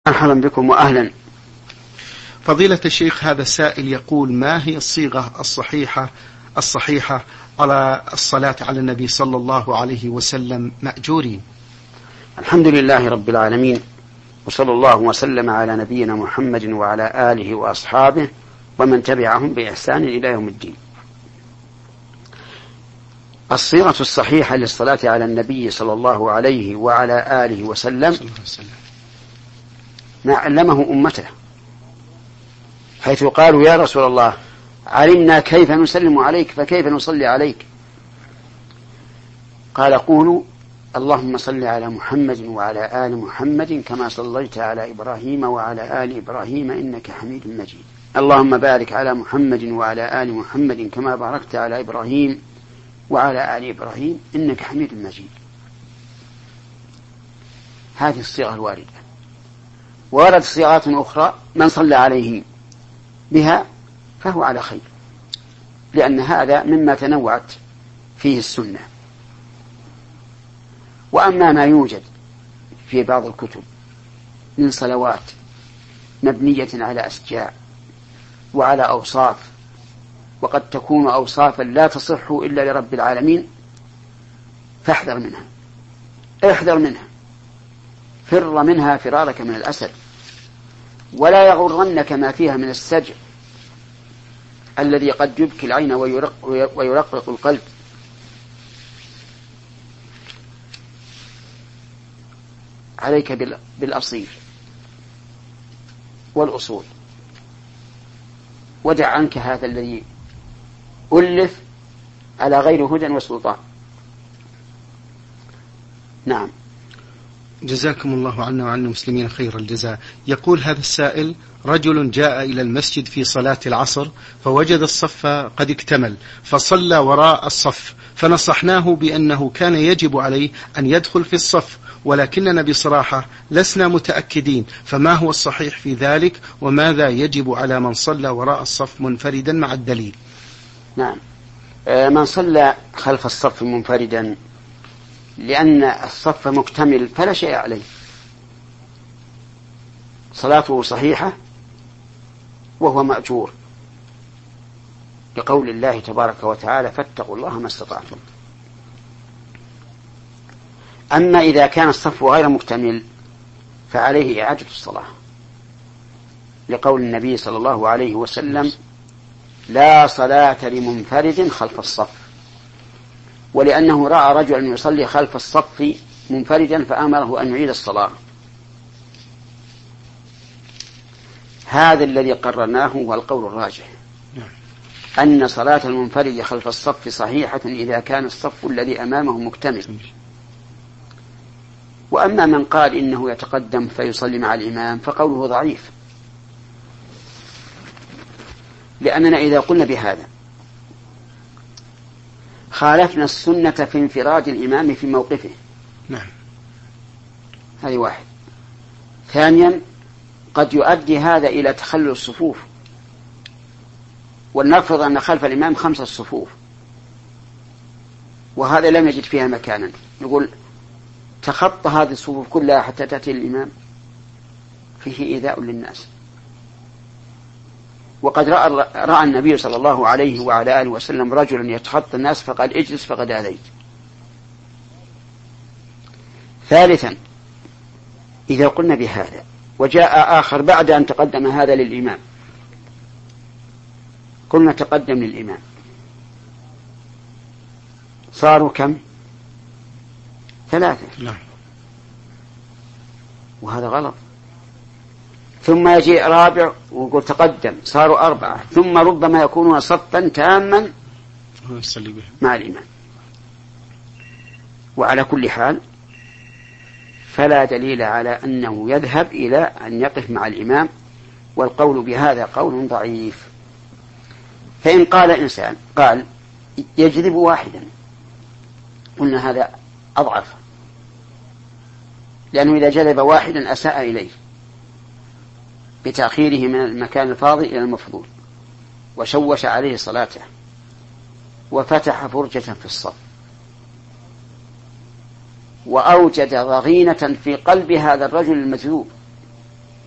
مرحبا بكم وأهلا. فضيلة الشيخ، هذا السائل يقول: ما هي الصيغة الصحيحة على الصلاة على النبي صلى الله عليه وسلم مأجورين؟ الحمد لله رب العالمين، وصلى الله وسلم على نبينا محمد وعلى آله وأصحابه ومن تبعهم بإحسان إلى يوم الدين. الصيغة الصحيحة للصلاة على النبي صلى الله عليه وعلى آله وسلم ما علمه أمته، حيث قالوا: يا رسول الله، علمنا كيف نسلم عليك فكيف نصلي عليك؟ قال: قولوا: اللهم صل على محمد وعلى آل محمد كما صليت على إبراهيم وعلى آل إبراهيم إنك حميد مجيد. اللهم بارك على محمد وعلى آل محمد كما باركت على إبراهيم وعلى آل إبراهيم إنك حميد مجيد. هذه الصيغة الواردة. وردت صيغات أخرى: من صلى عليه بها فهو على خير، لأن هذا مما تنوعت فيه السنة. وأما ما يوجد في بعض الكتب من صلوات مبنية على أشجاع وعلى أوصاف، وقد تكون أوصافا لا تصح إلا لرب العالمين، فاحذر منها، احذر منها، فر منها فرارك من الأسد، ولا يغرنك ما فيها من السجع الذي قد يبكي العين ويرقق القلب. عليك بالأصيل والأصول، ودع عنك هذا الذي ألف على غير هدى وسلطان. نعم. جزاكم الله عنا وعن المسلمين خير الجزاء. يقول هذا السائل: رجل جاء إلى المسجد في صلاة العصر فوجد الصف قد اكتمل فصلى وراء الصف، فنصحناه بأنه كان يجب عليه أن يدخل في الصف، ولكننا بصراحة لسنا متأكدين، فما هو الصحيح في ذلك، وماذا يجب على من صلى وراء الصف منفردا مع الدليل؟ نعم، من صلى خلف الصف منفردا لأن الصف مكتمل فلا شيء عليه، صلاته صحيحة وهو مأجور، لقول الله تبارك وتعالى: فاتقوا الله ما استطعتم. أما إذا كان الصف غير مكتمل فعليه إعادة الصلاة، لقول النبي صلى الله عليه وسلم: لا صلاة لمنفرد خلف الصف، ولأنه رأى رجلا يصلي خلف الصف منفردا فأمره أن يعيد الصلاة. هذا الذي قررناه هو القول الراجح، أن صلاة المنفرد خلف الصف صحيحة إذا كان الصف الذي أمامه مكتمل. وأما من قال إنه يتقدم فيصلي مع الإمام فقوله ضعيف، لأننا إذا قلنا بهذا خالفنا السنة في انفراد الإمام في موقفه. نعم، هذه واحد. ثانيا، قد يؤدي هذا إلى تخلل الصفوف، ولنفرض أن خلف الإمام 5 صفوف وهذا لم يجد فيها مكانا، نقول تخطى هذه الصفوف كلها حتى تأتي الإمام، فيه إيذاء للناس. وقد رأى النبي صلى الله عليه وعلى آله وسلم رجلا يتخطى الناس فقال: اجلس فقد آذيت. ثالثا، إذا قلنا بهذا وجاء آخر بعد أن تقدم هذا للإمام، قلنا تقدم للإمام، صاروا كم؟ 3. نعم. وهذا غلط. ثم يجي رابع ويقول تقدم، صاروا 4، ثم ربما يكونون صفا تاما مع الإمام. وعلى كل حال فلا دليل على أنه يذهب إلى أن يقف مع الإمام، والقول بهذا قول ضعيف. فإن قال إنسان قال يجذب واحدا، قلنا هذا أضعف، لأنه إذا جذب واحدا أساء إليه بتأخيره من المكان الفاضل إلى المفضول، وشوش عليه صلاته، وفتح فرجة في الصف، وأوجد ضغينة في قلب هذا الرجل المجذوب،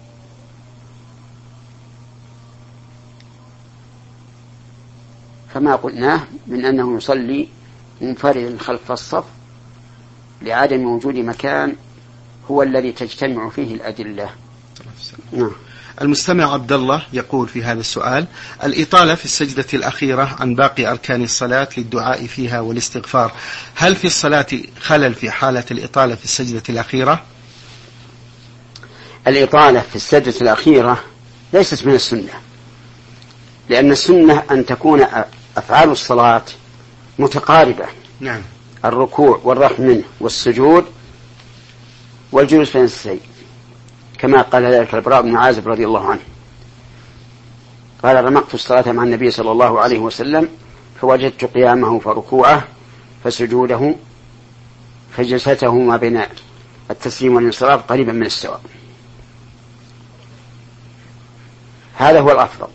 فما قلناه من أنه يصلي منفردا خلف الصف لعدم وجود مكان هو الذي تجتمع فيه الأدلة. نعم. المستمع عبد الله يقول في هذا السؤال: الإطالة في السجدة الأخيرة عن باقي أركان الصلاة للدعاء فيها والاستغفار، هل في الصلاة خلل في حالة الإطالة في السجدة الأخيرة؟ الإطالة في السجدة الأخيرة ليست من السنة، لأن السنة أن تكون أفعال الصلاة متقاربة. نعم. الركوع والرفع منه والسجود والجلوس بين السجدتين، كما قال ذلك البراء بن عازب رضي الله عنه قال: رمقت الصلاة مع النبي صلى الله عليه وسلم فوجدت قيامه فركوعه فسجوده فجلسته ما بين التسليم والانصراف قريبا من السواء. هذا هو الأفضل،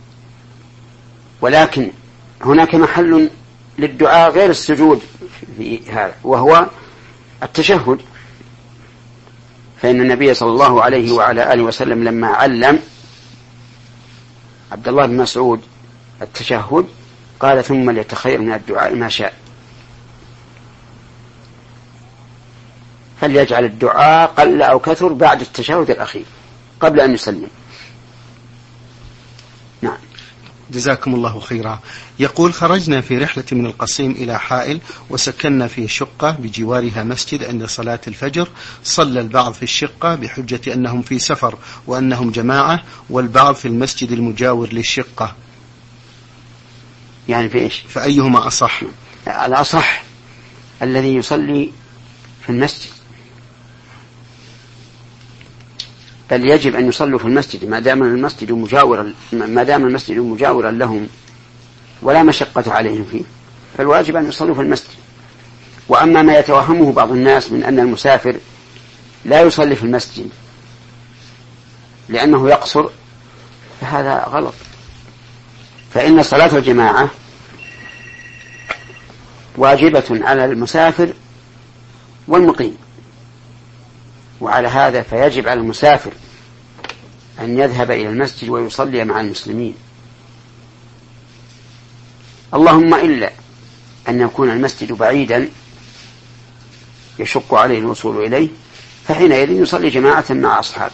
ولكن هناك محل للدعاء غير السجود في هذا، وهو التشهد، فإن النبي صلى الله عليه وعلى آله وسلم لما علم عبد الله بن مسعود التشهد قال: ثم ليتخير من الدعاء ما شاء. فليجعل الدعاء قل أو كثر بعد التشهد الأخير قبل أن يسلم. نعم. جزاكم الله خيرا. يقول: خرجنا في رحلة من القصيم إلى حائل وسكننا في شقة بجوارها مسجد عند صلاة الفجر. صلى البعض في الشقة بحجة أنهم في سفر وأنهم جماعة، والبعض في المسجد المجاور للشقة، يعني في إيش؟ فأيهما أصح؟ الأصح الذي يصلي في المسجد، بل يجب أن يصلوا في المسجد ما دام المسجد مجاورا لهم ولا مشقة عليهم فيه، فالواجب أن يصلوا في المسجد. وأما ما يتوهمه بعض الناس من أن المسافر لا يصلي في المسجد لأنه يقصر، فهذا غلط، فإن صلاة الجماعة واجبة على المسافر والمقيم، وعلى هذا فيجب على المسافر أن يذهب إلى المسجد ويصلي مع المسلمين، اللهم إلا أن يكون المسجد بعيدا يشق عليه الوصول إليه، فحينئذ يصلي جماعة مع أصحابه.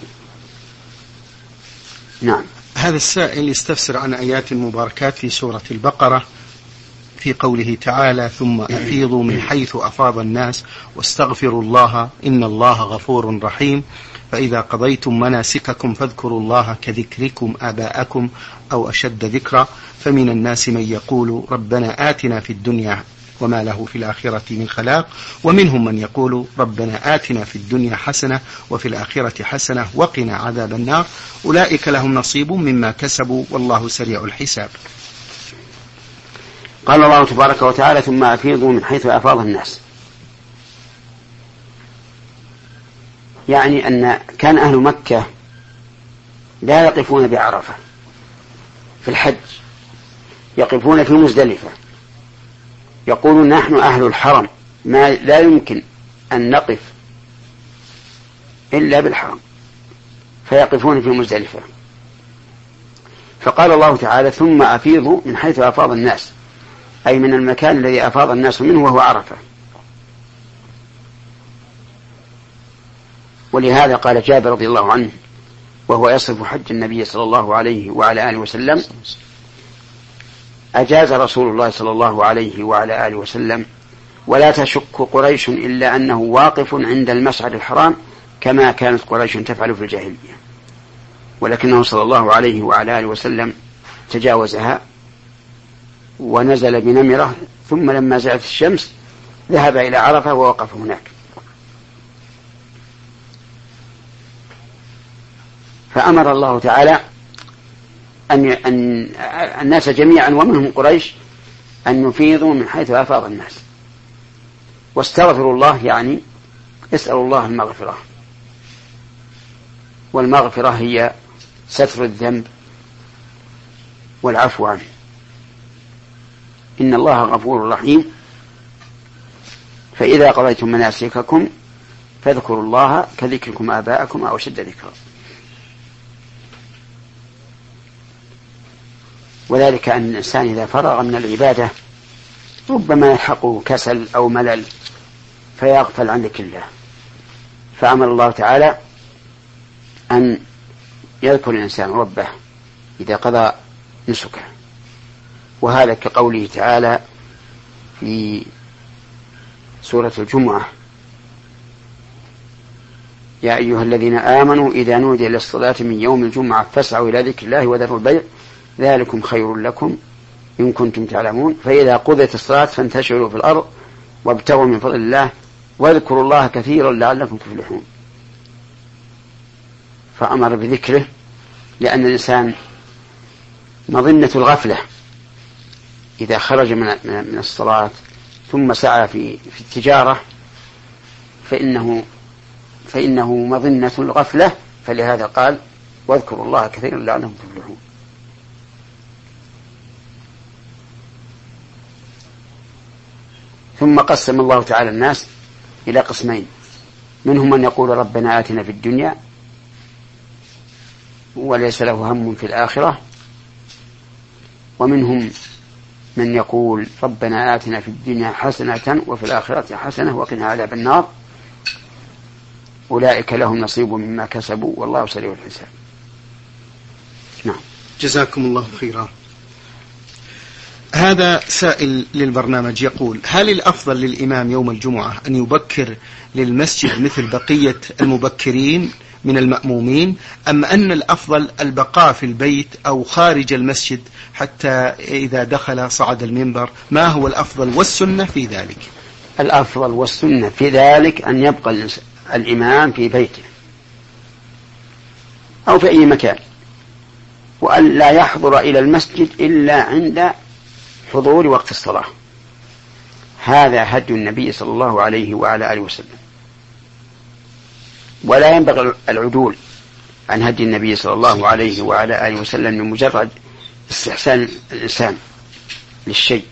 نعم. هذا السائل يستفسر عن آيات المباركات في سورة البقرة في قوله تعالى: ثم أفيضوا من حيث أفاض الناس واستغفروا الله إن الله غفور رحيم، فإذا قضيتم مناسككم فاذكروا الله كذكركم آباءكم أو أشد ذكرا، فمن الناس من يقول ربنا آتنا في الدنيا وما له في الآخرة من خلاق، ومنهم من يقول ربنا آتنا في الدنيا حسنة وفي الآخرة حسنة وقنا عذاب النار، أولئك لهم نصيب مما كسبوا والله سريع الحساب. قال الله تبارك وتعالى: ثم أفيضوا من حيث أفاض الناس، يعني أن كان أهل مكة لا يقفون بعرفة في الحج، يقفون في مزدلفة، يقولون نحن أهل الحرم لا يمكن أن نقف إلا بالحرم، فيقفون في مزدلفة. فقال الله تعالى: ثم أفيضوا من حيث أفاض الناس، أي من المكان الذي أفاض الناس منه وهو عرفة. ولهذا قال جابر رضي الله عنه وهو يصف حج النبي صلى الله عليه وعلى آله وسلم: أجاز رسول الله صلى الله عليه وعلى آله وسلم ولا تشك قريش إلا أنه واقف عند المشعر الحرام كما كانت قريش تفعل في الجاهلية، ولكنه صلى الله عليه وعلى آله وسلم تجاوزها ونزل بنمرة، ثم لما زالت الشمس ذهب إلى عرفة ووقف هناك. فأمر الله تعالى أن الناس جميعا ومنهم قريش أن يفيضوا من حيث أفاض الناس، واستغفروا الله، يعني اسألوا الله المغفرة، والمغفرة هي ستر الذنب والعفو عنه. إن الله غفور رحيم، فإذا قضيتم مناسككم فاذكروا الله كذكركم آباءكم أو أشد ذكرا. وذلك أن الإنسان إذا فرغ من العبادة ربما يلحقه كسل أو ملل فيغفل عن ذكر الله، فأمر الله تعالى أن يذكر الإنسان ربه إذا قضى نسكه. وهذا كقوله تعالى في سورة الجمعة: يا أيها الذين آمنوا إذا نودي للصلاة من يوم الجمعة فاسعوا إلى ذكر الله وذروا البيع ذلكم خير لكم إن كنتم تعلمون، فإذا قضيت الصلاة فانتشروا في الأرض وابتغوا من فضل الله واذكروا الله كثيرا لعلكم تفلحون. فأمر بذكره لأن الإنسان مظنة الغفلة إذا خرج من الصلاة ثم سعى في التجارة فإنه مظنة الغفلة، فلهذا قال واذكروا الله كثيرا لعلكم تفلحون. ثم قسم الله تعالى الناس إلى قسمين: منهم من يقول ربنا آتنا في الدنيا وليس له هم في الآخرة، ومنهم من يقول ربنا آتنا في الدنيا حسنة وفي الآخرة حسنة وقنا عذاب النار، أولئك لهم نصيب مما كسبوا والله سريع الحساب. نعم. جزاكم الله خيرا. هذا سائل للبرنامج يقول: هل الأفضل للإمام يوم الجمعة أن يبكر للمسجد مثل بقية المبكرين من المأمومين، أم أن الأفضل البقاء في البيت أو خارج المسجد حتى إذا دخل صعد المنبر؟ ما هو الأفضل والسنة في ذلك؟ الأفضل والسنة في ذلك أن يبقى الإمام في بيته أو في أي مكان، وأن لا يحضر إلى المسجد إلا عند حضور وقت الصلاة. هذا هدي النبي صلى الله عليه وعلى آله وسلم، ولا ينبغي العدول عن هدي النبي صلى الله عليه وعلى آله وسلم من مجرد استحسان الإنسان للشيء.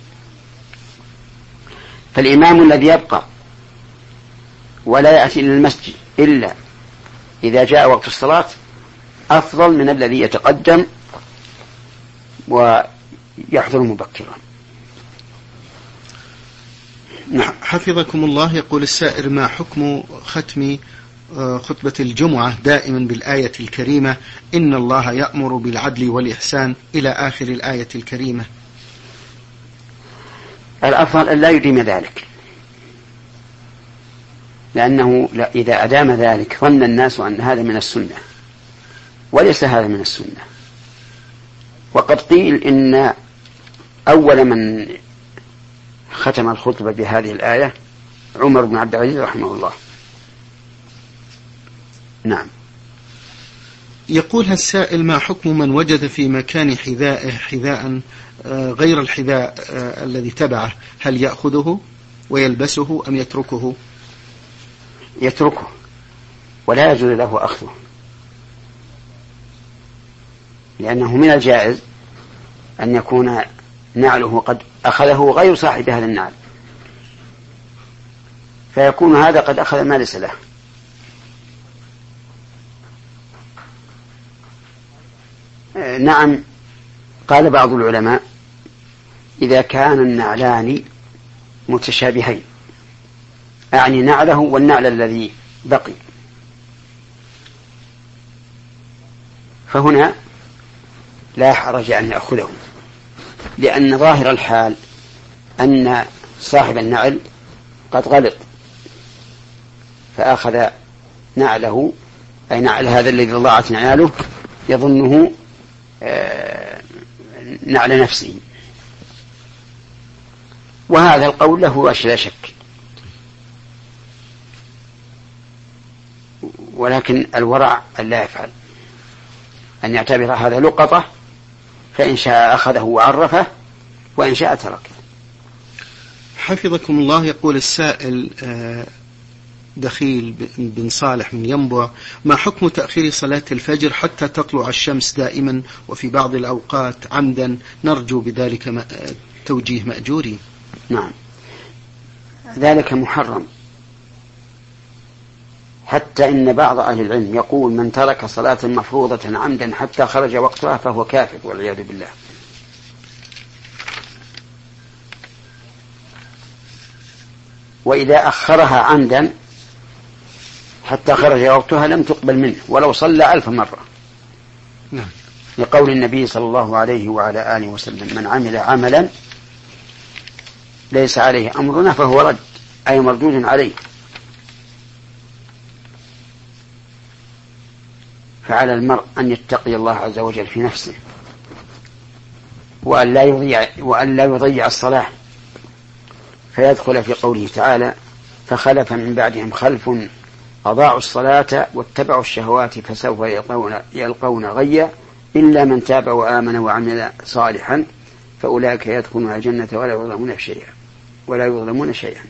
فالإمام الذي يبقى ولا يأتي إلى المسجد إلا إذا جاء وقت الصلاة أفضل من الذي يتقدم ويحضر مبكرا. نعم. حفظكم الله. يقول السائر: ما حكم ختم خطبة الجمعة دائما بالآية الكريمة إن الله يأمر بالعدل والإحسان إلى آخر الآية الكريمة؟ الأفضل أن لا يديم ذلك، لأنه إذا أدام ذلك ظن الناس أن هذا من السنة، وليس هذا من السنة. وقد قيل إن أول من ختم الخطبة بهذه الآية عمر بن عبد العزيز رحمه الله. نعم. يقول السائل: ما حكم من وجد في مكان حذائه حذاء غير الحذاء الذي تبعه، هل يأخذه ويلبسه أم يتركه؟ يتركه، ولا يجوز له أخذه، لأنه من الجائز أن يكون نعله قد أخذه غير صاحب هذا النعل، فيكون هذا قد أخذ ما ليس له. نعم. قال بعض العلماء: إذا كان النعلان متشابهين، أعني نعله والنعل الذي بقي، فهنا لا حرج أن يأخذه، لأن ظاهر الحال أن صاحب النعل قد غلط فأخذ نعله، أي نعل هذا الذي ضاعت نعاله يظنه نعل نفسه، وهذا القول له لا شك. ولكن الورع أن لا يفعل، أن يعتبر هذا لقطة، فإن شاء أخذه وعرفه وإن شاء تركه. حفظكم الله. يقول السائل دخيل بن صالح من ينبع: ما حكم تأخير صلاة الفجر حتى تطلع الشمس دائما وفي بعض الأوقات عمدا، نرجو بذلك توجيه مأجوري؟ نعم، ذلك محرم، حتى إن بعض أهل العلم يقول من ترك صلاة مفروضة عمدا حتى خرج وقتها فهو كافر والعياذ بالله. وإذا أخرها عمدا حتى خرج وقتها لم تقبل منه ولو صلى 1000 مرة. نعم. لقول النبي صلى الله عليه وعلى آله وسلم: من عمل عملا ليس عليه أمرنا فهو رد، أي مردود عليه. فعلى المرء أن يتقي الله عز وجل في نفسه وأن لا يضيع الصلاة، فيدخل في قوله تعالى: فخلف من بعدهم خلف أضاعوا الصلاة واتبعوا الشهوات فسوف يلقون غيا إلا من تاب وآمن وعمل صالحا فأولئك يدخلون الجنة ولا يظلمون شيئا.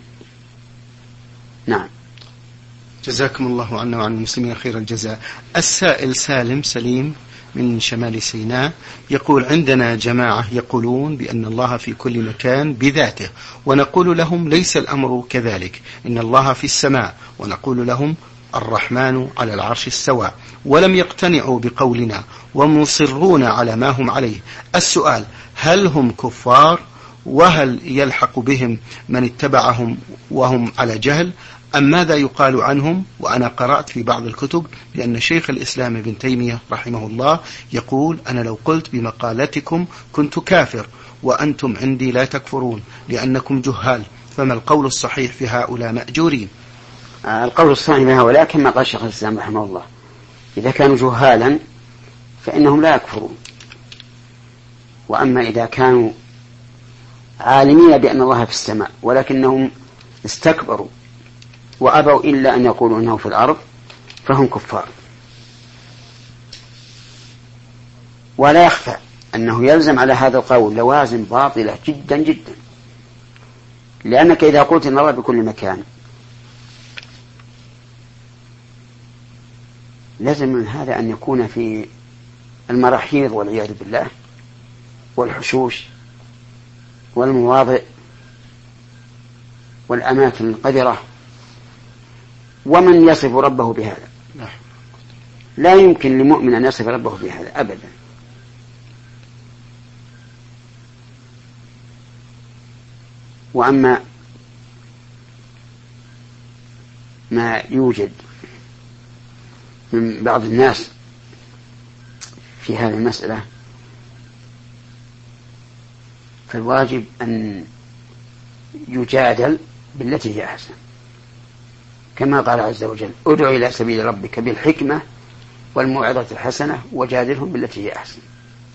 نعم. جزاكم الله عنا وعن المسلمين خير الجزاء. السائل سالم سليم من شمال سيناء يقول: عندنا جماعة يقولون بأن الله في كل مكان بذاته، ونقول لهم ليس الأمر كذلك، إن الله في السماء، ونقول لهم الرحمن على العرش استوى، ولم يقتنعوا بقولنا ومصرون على ما هم عليه. السؤال: هل هم كفار؟ وهل يلحق بهم من اتبعهم وهم على جهل؟ أم ماذا يقال عنهم؟ وأنا قرأت في بعض الكتب بأن شيخ الإسلام ابن تيمية رحمه الله يقول: أنا لو قلت بمقالتكم كنت كافر، وأنتم عندي لا تكفرون لأنكم جهال، فما القول الصحيح في هؤلاء مأجورين؟ القول الصحيح في هؤلاء كما قال شيخ الإسلام رحمه الله: إذا كانوا جهالا فإنهم لا يكفرون، وأما إذا كانوا عالمين بأن الله في السماء ولكنهم استكبروا وأبوا إلا أن يقولوا إنه في الأرض فهم كفار. ولا يخفى أنه يلزم على هذا القول لوازم باطلة جدا جدا، لأنك إذا قلت إن الله بكل مكان لازم من هذا أن يكون في المراحيض والعياذ بالله والحشوش والمواضع والأماكن القذرة، ومن يصف ربه بهذا؟ لا يمكن لمؤمن أن يصف ربه بهذا أبدا. وأما ما يوجد من بعض الناس في هذه المسألة فالواجب أن يجادل بالتي هي أحسن، كما قال عز وجل: ادع إلى سبيل ربك بالحكمة والموعظة الحسنة وجادلهم بالتي هي أحسن.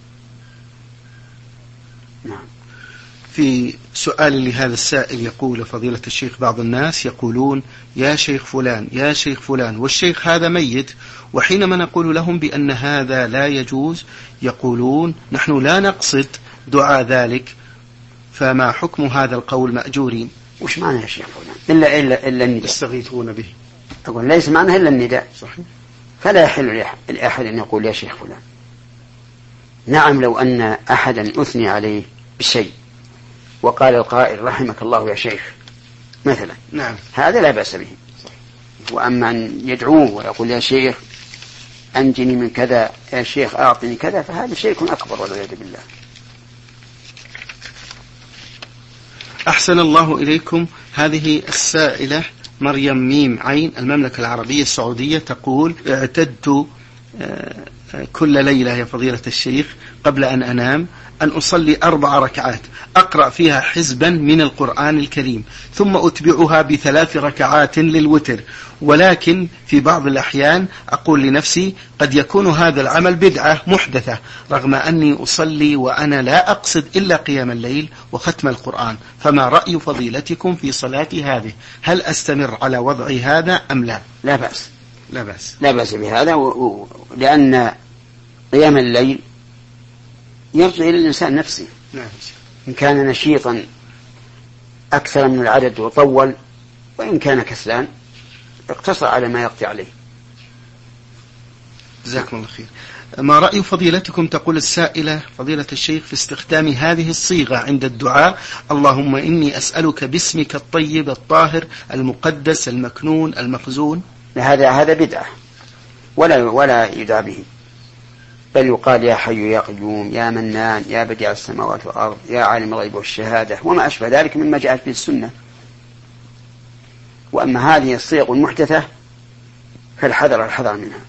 نعم. في سؤال لهذا السائل يقول: فضيلة الشيخ، بعض الناس يقولون يا شيخ فلان يا شيخ فلان، والشيخ هذا ميت، وحينما نقول لهم بأن هذا لا يجوز يقولون نحن لا نقصد دعاء ذلك، فما حكم هذا القول مأجورين؟ وش معنى يا شيخ فلان إلا النداء؟ يستغيثون به. أقول ليس معنى إلا النداء. صحيح. فلا يحل لأحد أن يقول يا شيخ فلان. نعم، لو أن أحدا أثني عليه بشيء وقال القائل رحمك الله يا شيخ مثلا، نعم، هذا لا بأس به. وأما أن يدعوه ويقول يا شيخ أنجني من كذا، يا شيخ أعطني كذا، فهذا شيء أكبر والعياذ بالله. أحسن الله إليكم. هذه السائلة مريم ميم عين المملكة العربية السعودية تقول: اعتدت كل ليلة يا فضيلة الشيخ قبل أن أنام أن أصلي 4 ركعات أقرأ فيها حزبا من القرآن الكريم، ثم أتبعها ب3 ركعات للوتر، ولكن في بعض الأحيان أقول لنفسي قد يكون هذا العمل بدعة محدثة، رغم أني أصلي وأنا لا أقصد إلا قيام الليل وختم القرآن، فما رأي فضيلتكم في صلاتي هذه؟ هل أستمر على وضع هذا أم لا؟ لا بأس، لا بأس، لا بأس بهذا، لأن قيام الليل يرجع إلى الإنسان نفسه. نعم. إن كان نشيطا أكثر من العدد وطول، وإن كان كسلان اقتصر على ما يقضي عليه. جزاكم الله خير. ما رأي فضيلتكم، تقول السائلة فضيلة الشيخ، في استخدام هذه الصيغة عند الدعاء: اللهم إني أسألك باسمك الطيب الطاهر المقدس المكنون المخزون؟ هذا بدعة ولا يدعى به، بل يقال يا حي يا قيوم يا منان يا بديع السماوات والأرض يا عالم الغيب والشهادة وما أشبه ذلك مما جاءت به السنة. وأما هذه الصيغ المحدثة فالحذر منها.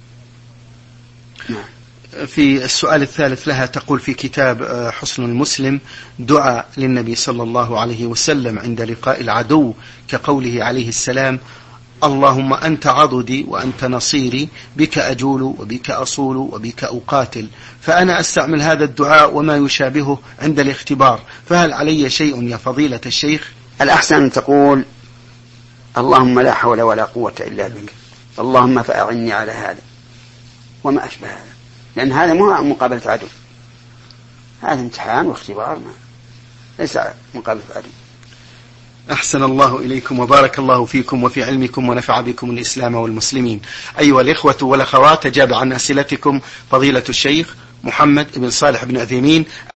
في السؤال الثالث لها تقول في كتاب حصن المسلم: دعاء للنبي صلى الله عليه وسلم عند لقاء العدو كقوله عليه السلام: اللهم أنت عضدي وأنت نصيري، بك أجول وبك أصول وبك أقاتل. فأنا أستعمل هذا الدعاء وما يشابهه عند الاختبار، فهل علي شيء يا فضيلة الشيخ؟ الأحسن أن تقول: اللهم لا حول ولا قوة إلا بك، اللهم فأعني على هذا، وما أشبه هذا، لأن هذا مو مقابلة عدو، هذا امتحان واختبار، ليس مقابلة عدو. أحسن الله إليكم وبارك الله فيكم وفي علمكم ونفع بكم الإسلام والمسلمين. أيها الإخوة والأخوات، أجاب عن أسئلتكم فضيلة الشيخ محمد بن صالح بن عثيمين